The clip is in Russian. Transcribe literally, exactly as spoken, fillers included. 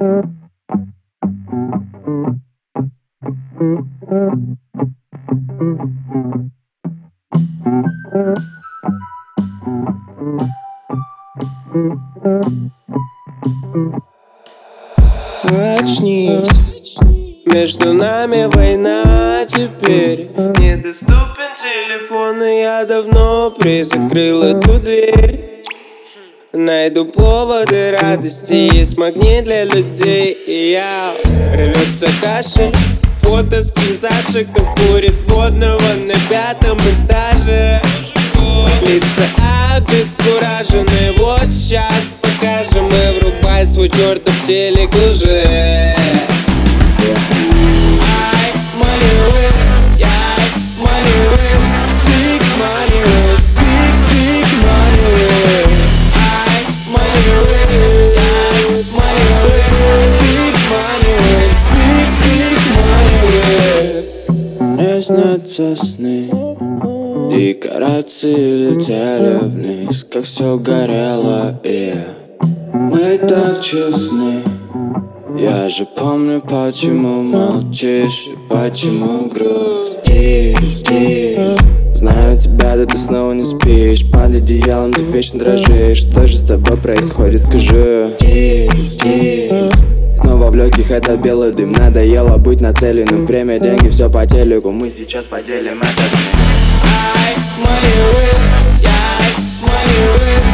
Очнись, между нами война теперь. Недоступен телефон, и я давно призакрыл эту дверь. Найду поводы радости, есть магнит для людей. И я рвется кашель, фото скинзавших, кто курит водного на пятом этаже. Лица обескуражены, вот сейчас покажем. И врубай свой чертов телек уже. I money with, yeah, money with, big money with, big, big money with. I money with, yeah, money with, big money with, big, big money with. Мне снятся сны, декорации летели вниз, как все горело, и мы так честны. Я же помню, почему молчишь и почему грустишь. Знаю тебя, да ты снова не спишь. Под одеялом ты вечно дрожишь. Что же с тобой происходит, скажи? Снова в легких этот белый дым. Надоело быть нацеленным. Время, деньги, все по телеку. Мы сейчас поделим этот. I money with, yeah, money with.